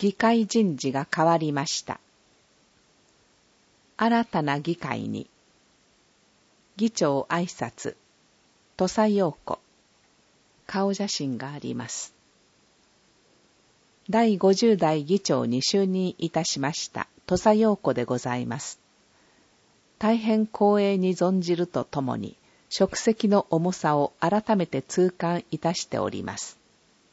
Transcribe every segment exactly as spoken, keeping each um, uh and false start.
議会人事が変わりました。新たな議会に、議長挨拶、土佐陽子、顔写真があります。第ごじゅう代議長に就任いたしました土佐陽子でございます。大変光栄に存じるとともに、職責の重さを改めて痛感いたしております。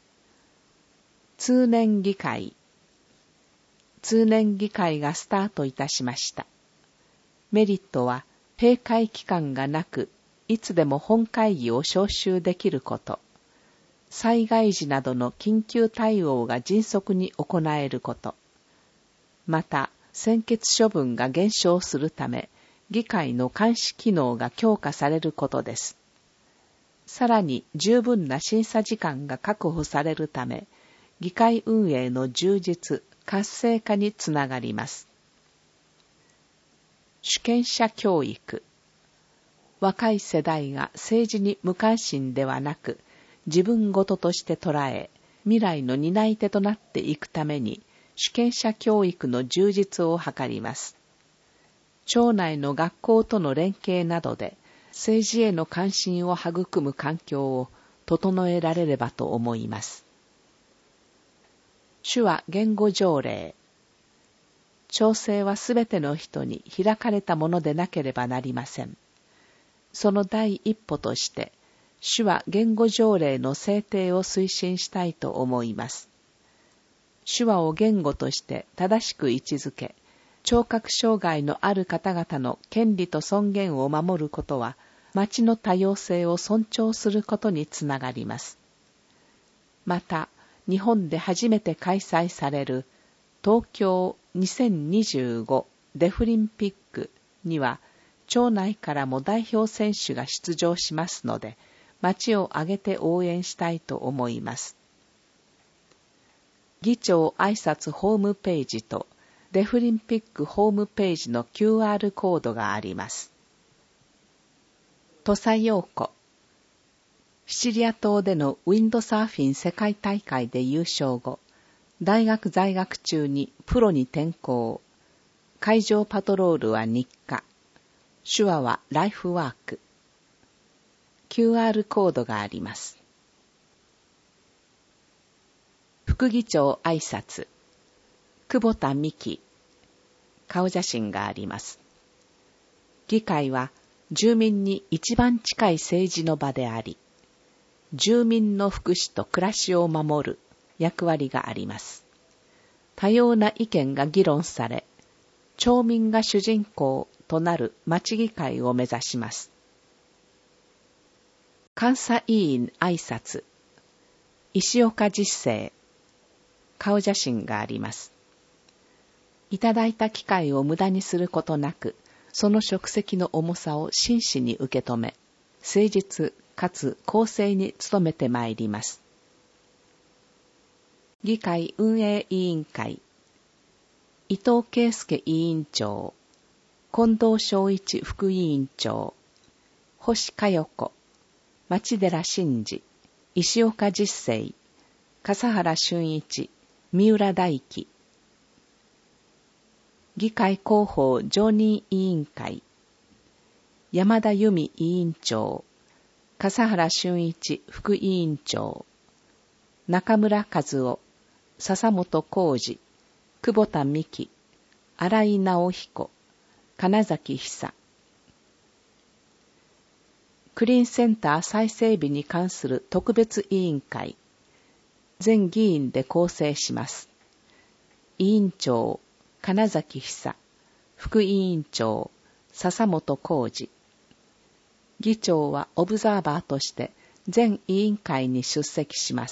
通年議会。通年議会がスタートいたしました。メリットは、閉会期間がなく、いつでも本会議を招集できること。災害時などの緊急対応が迅速に行えること。また、専決処分が減少するため、議会の監視機能が強化されることです。さらに、十分な審査時間が確保されるため、議会運営の充実、活性化につながります。主権者教育。若い世代が政治に無関心ではなく、自分ごととして捉え、未来の担い手となっていくために、主権者教育の充実を図ります。町内の学校との連携などで、政治への関心を育む環境を整えられればと思います。手話言語条例。町政はすべての人に開かれたものでなければなりません。その第一歩として、手話言語条例の制定を推進したいと思います。手話を言語として正しく位置づけ、聴覚障害のある方々の権利と尊厳を守ることは、町の多様性を尊重することにつながります。また、日本で初めて開催される東京にせんにじゅうごデフリンピックには、町内からも代表選手が出場しますので、町を挙げて応援したいと思います。議長挨拶ホームページとデフリンピックホームページの キューアール コードがあります。土佐陽子。シチリア島でのウィンドサーフィン世界大会で優勝後、大学在学中にプロに転向。海上パトロールは日課。手話はライフワーク。キューアール コードがあります。副議長挨拶。久保田美希。顔写真があります。議会は住民に一番近い政治の場であり、住民の福祉と暮らしを守る役割があります。多様な意見が議論され、町民が主人公となる町議会を目指します。監査委員挨拶。石岡実生。顔写真があります。いただいた機会を無駄にすることなく、その職責の重さを真摯に受け止め、誠実かつ公正に努めてまいります。議会運営委員会。伊藤圭介委員長。近藤昭一副委員長。星佳代子。町寺真二、石岡実生、笠原俊一、三浦大輝。議会広報常任委員会。山田由美委員長、笠原俊一副委員長、中村和夫、笹本浩二、久保田美希、新井直彦、金崎久。クリーンセンター再整備に関する特別委員会。全議員で構成します。委員長、金崎久。副委員長、笹本浩二。議長はオブザーバーとして全委員会に出席します。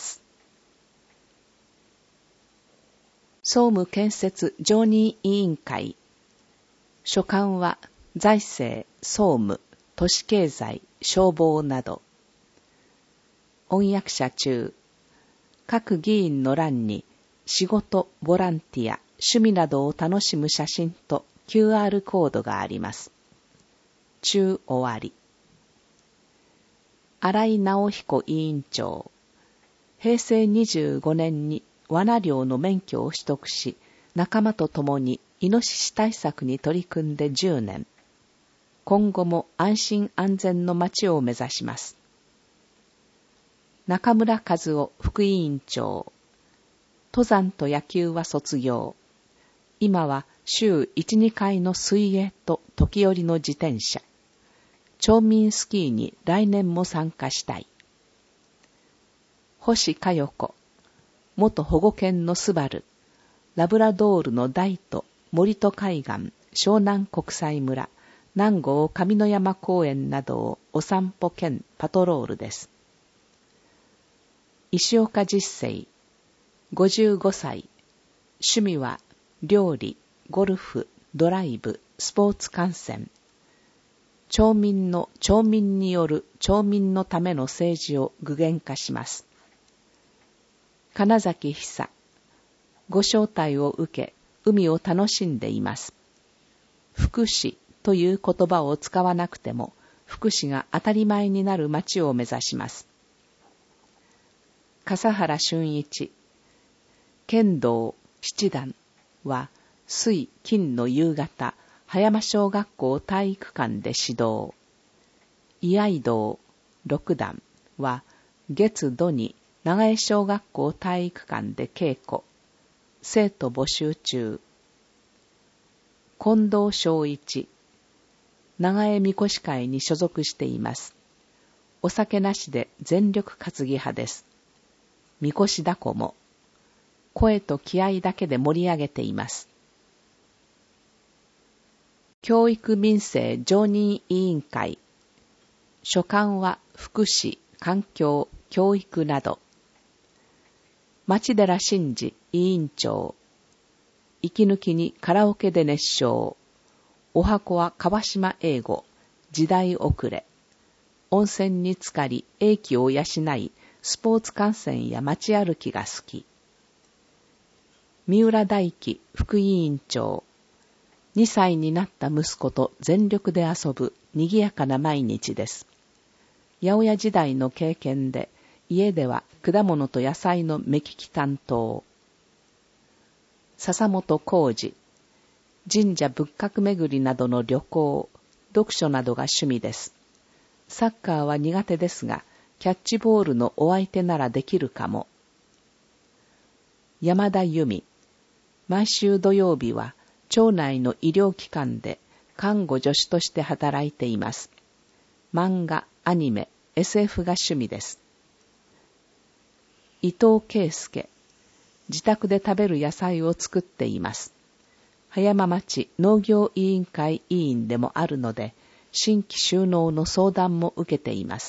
総務建設常任委員会。所管は財政、総務、都市経済、消防など。音訳者中、各議員の欄に仕事、ボランティア、趣味などを楽しむ写真と キューアール コードがあります。中終わり。新井直彦委員長。平成にじゅうごねんに罠猟の免許を取得し、仲間と共にイノシシ対策に取り組んでじゅうねん。今後も安心安全の街を目指します。中村和夫副委員長。登山と野球は卒業。今は週いち、にかいの水泳と時折の自転車。町民スキーに来年も参加したい。星佳代子。元保護犬のスバル。ラブラドールの大都、森戸海岸、湘南国際村、南郷上野山公園などをお散歩兼パトロールです。石岡実生。ごじゅうごさい。趣味は料理、ゴルフ、ドライブ、スポーツ観戦。町民の町民による町民のための政治を具現化します。金崎久。ご招待を受け、海を楽しんでいます。福祉という言葉を使わなくても、福祉が当たり前になる街を目指します。笠原俊一。剣道七段は水金の夕方、葉山小学校体育館で指導。居合道六段は月土に長江小学校体育館で稽古。生徒募集中。近藤正一。長江みこし会に所属しています。お酒なしで全力担ぎ派です。みこしだこも。声と気合だけで盛り上げています。教育民生常任委員会。所管は福祉、環境、教育など。町寺真二委員長。息抜きにカラオケで熱唱。お箱は川島英語。時代遅れ。温泉に浸かり、英気を養い、スポーツ観戦や街歩きが好き。三浦大輝副委員長。にさいになった息子と全力で遊ぶ賑やかな毎日です。八百屋時代の経験で、家では果物と野菜の目利き担当。笹本浩二。神社仏閣巡りなどの旅行、読書などが趣味です。サッカーは苦手ですが、キャッチボールのお相手ならできるかも。山田由美。毎週土曜日は、町内の医療機関で看護助手として働いています。漫画、アニメ、エスエフ が趣味です。伊藤圭介。自宅で食べる野菜を作っています。葉山町農業委員会委員でもあるので、新規就農の相談も受けています。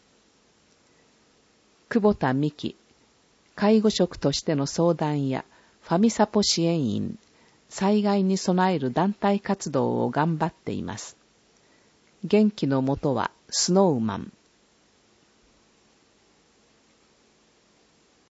久保田美希。介護職としての相談やファミサポ支援員、災害に備える団体活動を頑張っています。元気のもとはスノーマン。